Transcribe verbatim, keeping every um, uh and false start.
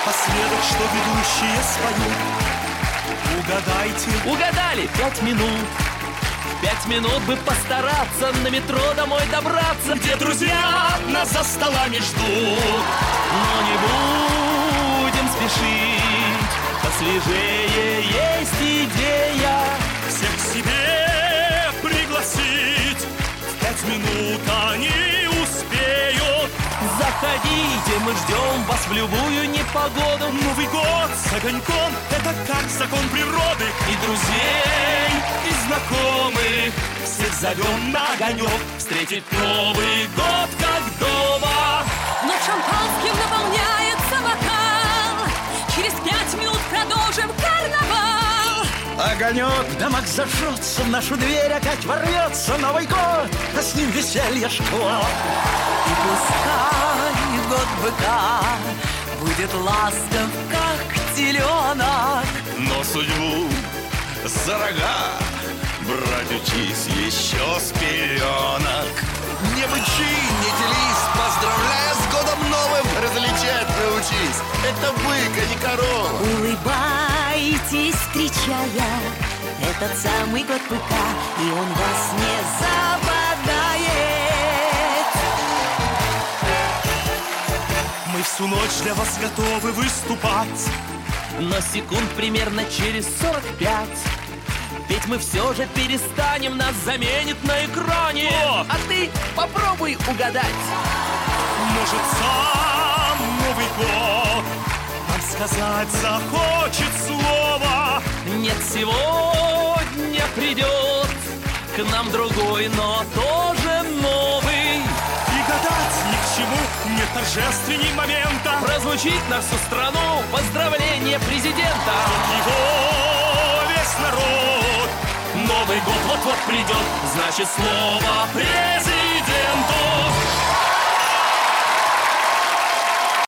напоследок, что ведущие споют. Угадайте. Угадали. Пять минут. Пять минут бы постараться на метро домой добраться, где друзья нас за столами ждут. Но не будем спешить, посвежее есть идея. Всех к себе пригласить, в пять минут они успеют. Заходите, мы ждем вас в любую непогоду. Новый год с огоньком — это как закон природы. И друзей, и знакомых всех зовем на огонек встретить Новый год как дома. Но шампанским наполняется бокал. Через пять минут продолжим карнавал. Огонек в домах зажжется, в нашу дверь опять ворвется Новый год, а с ним веселье шквал. И пускай год быка будет ласков, как теленок, но судьбу за рога брать учись еще с пеленок. Не бычи, не делись, поздравляя с годом новым, различать научись. Это бык, а не корова. Улыбайтесь, встречая этот самый год быка, и он вас не забодает. Мы всю ночь для вас готовы выступать, но секунд примерно через сорок пять ведь мы все же перестанем, нас заменит на экране. О! А ты попробуй угадать. Может, сам Новый год нам сказать захочет слово. Нет, сегодня придет к нам другой, но тоже новый. И гадать ни к чему, нет торжественней момента. Прозвучит на всю страну поздравление президента. Его весь народ. Новый год вот-вот придет, значит слово президент.